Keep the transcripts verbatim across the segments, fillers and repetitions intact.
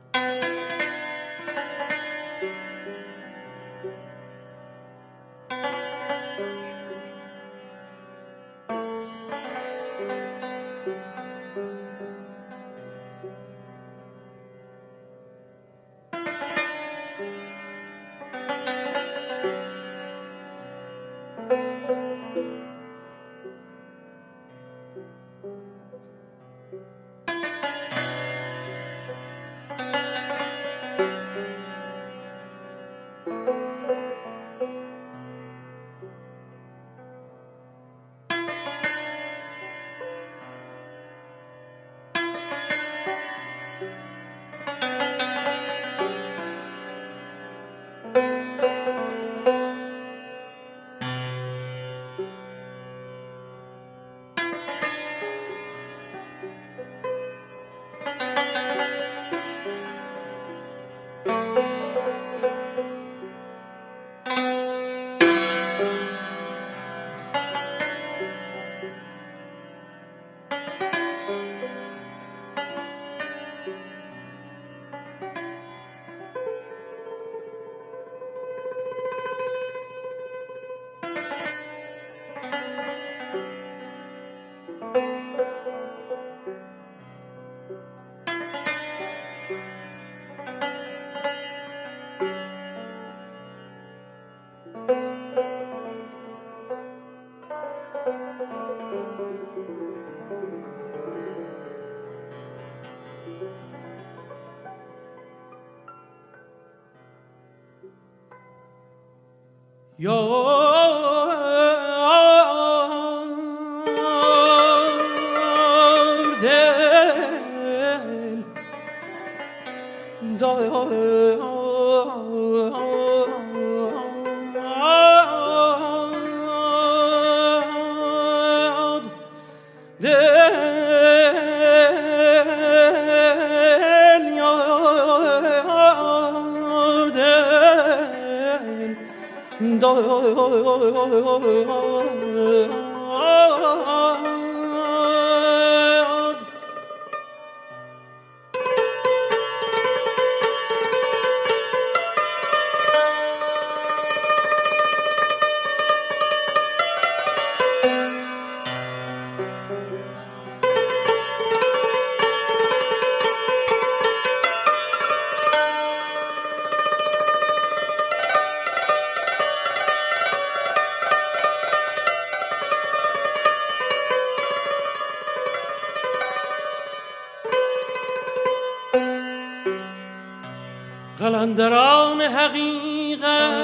قلندران حقیقت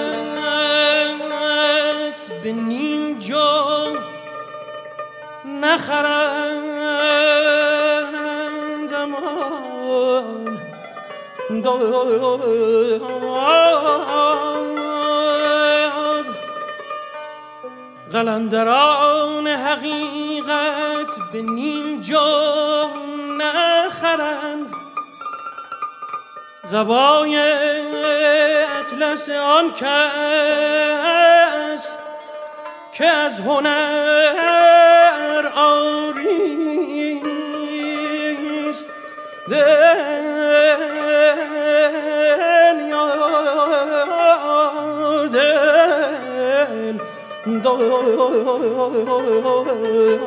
به نیم جو نخرند امان داد. قلندران حقیقت به نیم جو نخرند قبای اطلس آن کس که از هنر عاریست. دل یار دل دل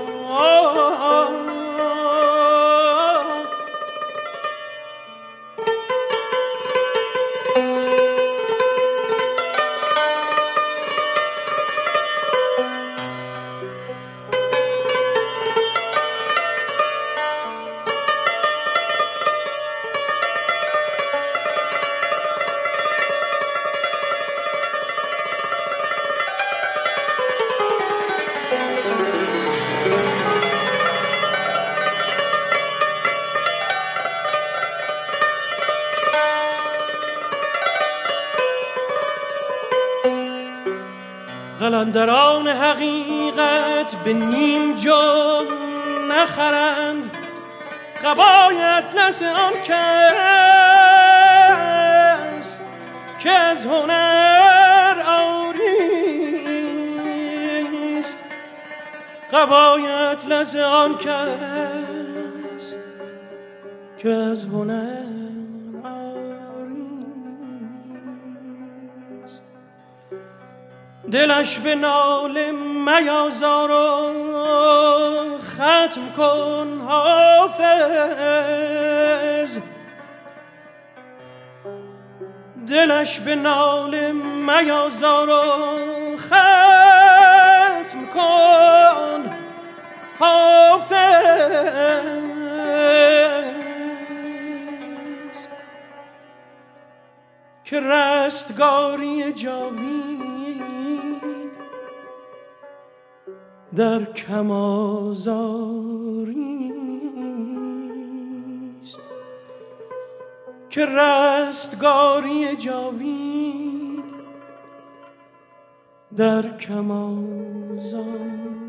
قلندران حقیقت به نیم جو نخرند قبای اطلس آن کس که از هنر عاریست. قبای اطلس آن کس که از هنر عاریست. دلش به ناله میازار و ختم کن حافظ، دلش به ناله میازار و ختم کن حافظ. که رستگاری جاوید در کم آزاریست، که رستگاری جاوید در کم آزاریست.